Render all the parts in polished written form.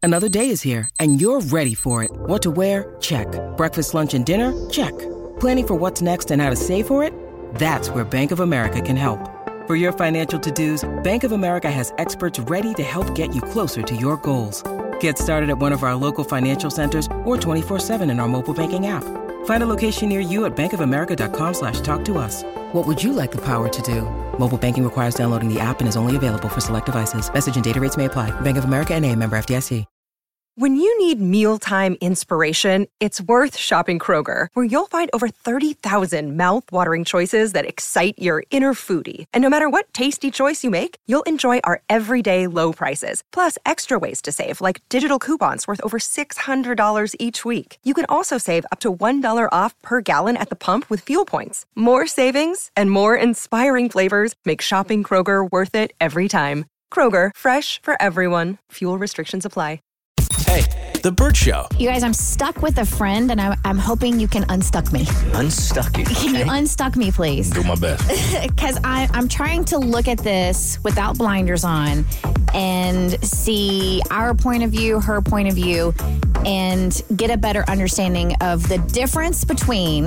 Another day is here, and you're ready for it. What to wear? Check. Breakfast, lunch, and dinner? Check. Planning for what's next and how to save for it? That's where Bank of America can help. For your financial to-dos, Bank of America has experts ready to help get you closer to your goals. Get started at one of our local financial centers or 24/7 in our mobile banking app. Find a location near you at bankofamerica.com/talktous. What would you like the power to do? Mobile banking requires downloading the app and is only available for select devices. Message and data rates may apply. Bank of America N.A., member FDIC. When you need mealtime inspiration, it's worth shopping Kroger, where you'll find over 30,000 mouth-watering choices that excite your inner foodie. And no matter what tasty choice you make, you'll enjoy our everyday low prices, plus extra ways to save, like digital coupons worth over $600 each week. You can also save up to $1 off per gallon at the pump with fuel points. More savings and more inspiring flavors make shopping Kroger worth it every time. Kroger, fresh for everyone. Fuel restrictions apply. Hey, The Bert Show. You guys, I'm stuck with a friend, and I'm hoping you can unstuck me. Unstuck you. Can you unstuck me, please? Do my best. Because I'm trying to look at this without blinders on and see our point of view, her point of view, and get a better understanding of the difference between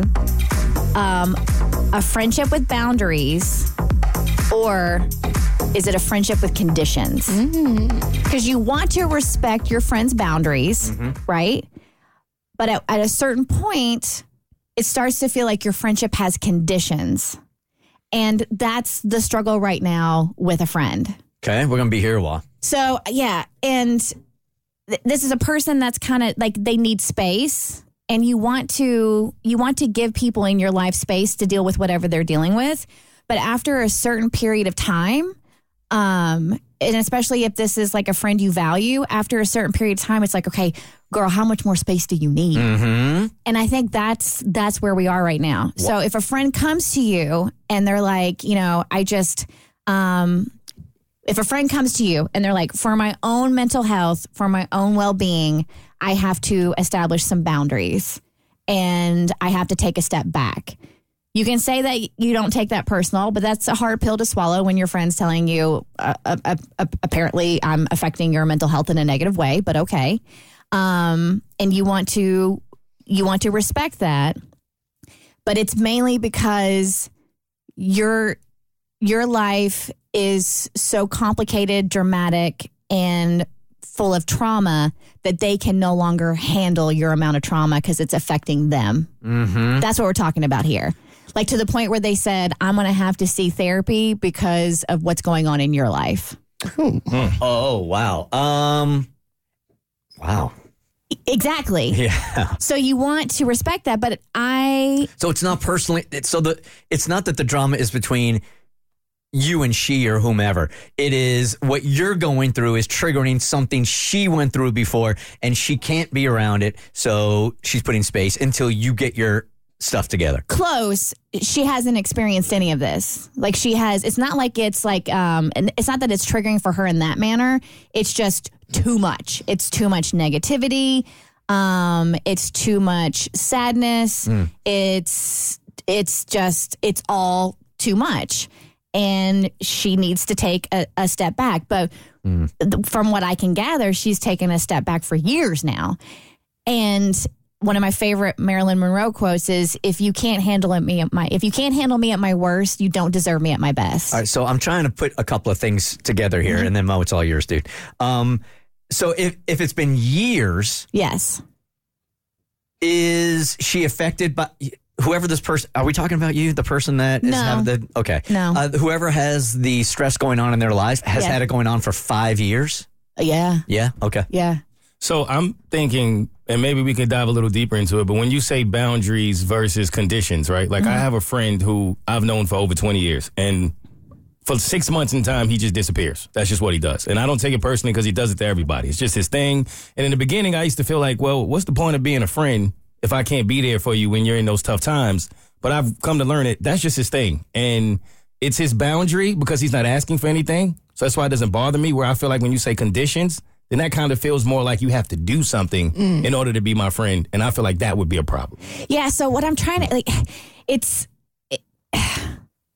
a friendship with boundaries or is it a friendship with conditions? Because you want to respect your friend's boundaries, right? But at a certain point, it starts to feel like your friendship has conditions. And that's the struggle right now with a friend. Okay, we're going to be here a while. So, yeah, and this is a person that's kind of like they need space. And you want to give people in your life space to deal with whatever they're dealing with. But after a certain period of time, and especially if this is like a friend you value, after a certain period of time, it's like, okay, girl, how much more space do you need? And I think that's where we are right now. What? So if a friend comes to you and they're like, you know, if a friend comes to you and they're like, for my own mental health, for my own well-being, I have to establish some boundaries and I have to take a step back. You can say that you don't take that personal, but that's a hard pill to swallow when your friend's telling you, apparently I'm affecting your mental health in a negative way, but okay. And you want to respect that, but it's mainly because your life is so complicated, dramatic, and full of trauma that they can no longer handle your amount of trauma because it's affecting them. That's what we're talking about here. Like to the point where they said, I'm going to have to see therapy because of what's going on in your life. Oh, wow. Wow. Exactly. Yeah. So you want to respect that, but So it's not personally, it's not that the drama is between you and she or whomever. It is what you're going through is triggering something she went through before and she can't be around it. So she's putting space until you get your stuff together. Close. She hasn't experienced any of this. Like she has, it's not like it's like, and it's not that it's triggering for her in that manner. It's just too much. It's too much negativity. It's too much sadness. It's all too much. And she needs to take a step back. But from what I can gather, she's taken a step back for years now. And one of my favorite Marilyn Monroe quotes is, if you can't handle me at my worst, you don't deserve me at my best. All right, so I'm trying to put a couple of things together here, and then Mo, it's all yours, dude. So if it's been years, yes, is she affected by whoever this person? Are we talking about you, the person that is having okay? No, whoever has the stress going on in their lives has had it going on for 5 years. Yeah. Yeah. Okay. Yeah. So I'm thinking, and maybe we could dive a little deeper into it, but when you say boundaries versus conditions, right? Like I have a friend who I've known for over 20 years, and for 6 months in time, he just disappears. That's just what he does. And I don't take it personally because he does it to everybody. It's just his thing. And in the beginning, I used to feel like, well, what's the point of being a friend if I can't be there for you when you're in those tough times? But I've come to learn it. That's just his thing. And it's his boundary because he's not asking for anything. So that's why it doesn't bother me, where I feel like when you say conditions, then that kind of feels more like you have to do something in order to be my friend. And I feel like that would be a problem. Yeah, so what I'm trying to, like, it's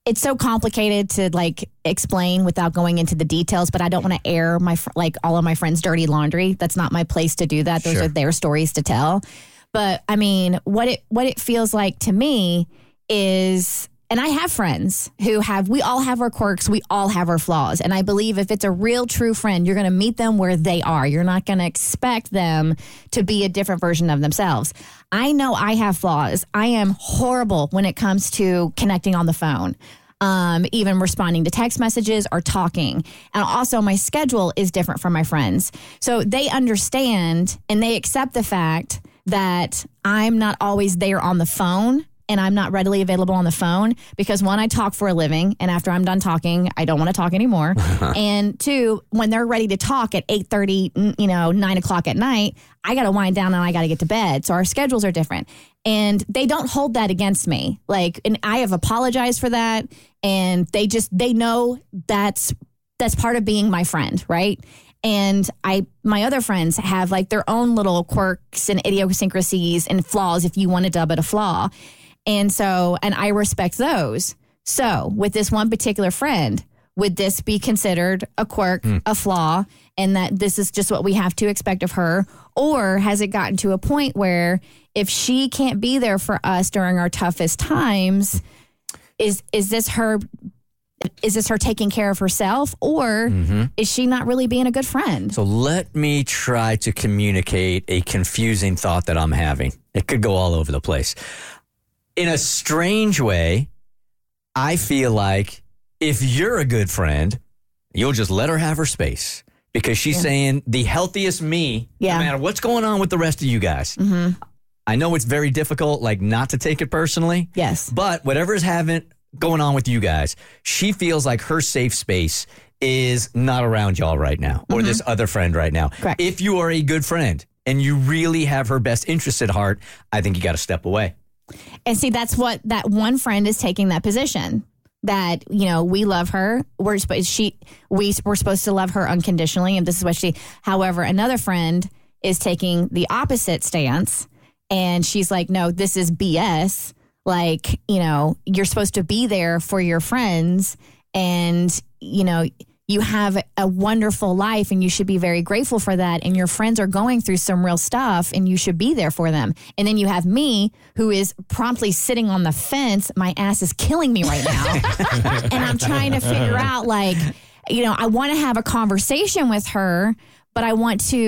it's so complicated to like explain without going into the details, but I don't want to air all of my friends' dirty laundry. That's not my place to do that. Those Sure. are their stories to tell. But I mean, what it feels like to me is, and I have friends we all have our quirks, we all have our flaws. And I believe if it's a real true friend, you're going to meet them where they are. You're not going to expect them to be a different version of themselves. I know I have flaws. I am horrible when it comes to connecting on the phone. Even responding to text messages or talking. And also my schedule is different from my friends. So they understand and they accept the fact that I'm not always there on the phone and I'm not readily available on the phone because one, I talk for a living, and after I'm done talking, I don't want to talk anymore. And two, when they're ready to talk at 8:30, 9 o'clock at night, I got to wind down and I got to get to bed. So our schedules are different. And they don't hold that against me. And I have apologized for that. And they know that's part of being my friend, right? And my other friends have like their own little quirks and idiosyncrasies and flaws, if you want to dub it a flaw. And I respect those. So with this one particular friend, would this be considered a quirk, a flaw, and that this is just what we have to expect of her? Or has it gotten to a point where if she can't be there for us during our toughest times, is this her taking care of herself, or is she not really being a good friend? So let me try to communicate a confusing thought that I'm having. It could go all over the place. In a strange way, I feel like if you're a good friend, you'll just let her have her space because she's saying the healthiest me, no matter what's going on with the rest of you guys. Mm-hmm. I know it's very difficult, not to take it personally. Yes. But whatever's going on with you guys, she feels like her safe space is not around y'all right now or this other friend right now. Correct. If you are a good friend and you really have her best interest at heart, I think you got to step away. And see, that's what that one friend is taking that position. That, we love her. We're supposed to love her unconditionally. And this is what however, another friend is taking the opposite stance. And she's like, no, this is BS. You're supposed to be there for your friends. And, you have a wonderful life and you should be very grateful for that. And your friends are going through some real stuff and you should be there for them. And then you have me who is promptly sitting on the fence. My ass is killing me right now. And I'm trying to figure out I want to have a conversation with her, but I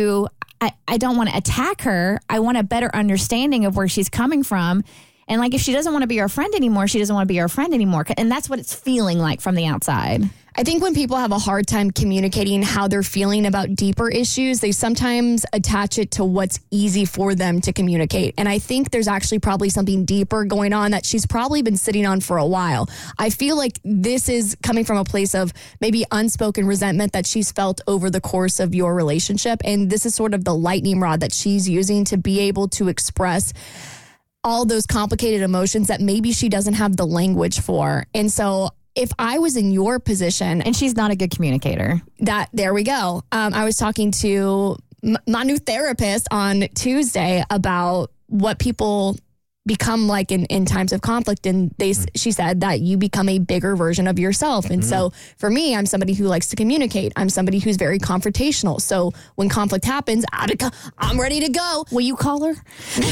don't want to attack her. I want a better understanding of where she's coming from. And if she doesn't want to be our friend anymore, she doesn't want to be our friend anymore. And that's what it's feeling like from the outside. I think when people have a hard time communicating how they're feeling about deeper issues, they sometimes attach it to what's easy for them to communicate. And I think there's actually probably something deeper going on that she's probably been sitting on for a while. I feel like this is coming from a place of maybe unspoken resentment that she's felt over the course of your relationship. And this is sort of the lightning rod that she's using to be able to express all those complicated emotions that maybe she doesn't have the language for. And so if I was in your position, and she's not a good communicator, there we go. I was talking to my new therapist on Tuesday about what people become like in times of conflict. And she said that you become a bigger version of yourself. And so for me, I'm somebody who likes to communicate. I'm somebody who's very confrontational. So when conflict happens, I'm ready to go. Will you call her?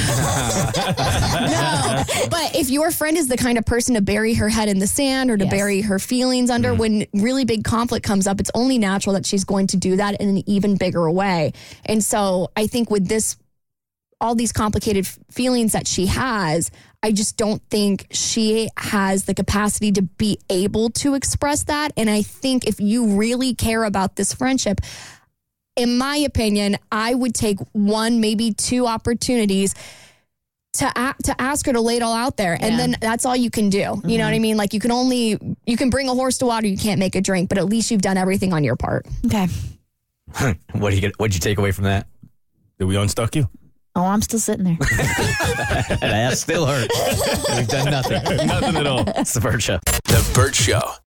No. But if your friend is the kind of person to bury her head in the sand or to bury her feelings under, when really big conflict comes up, it's only natural that she's going to do that in an even bigger way. And so I think with all these complicated feelings that she has, I just don't think she has the capacity to be able to express that. And I think if you really care about this friendship, in my opinion, I would take one, maybe two opportunities to ask her to lay it all out there. And then that's all you can do. You know what I mean? You can bring a horse to water, you can't make a drink, but at least you've done everything on your part. Okay. What'd you take away from that? Did we unstuck you? Oh, I'm still sitting there. That ass still hurts. We've done nothing. Nothing at all. It's the Burt Show. The Burt Show.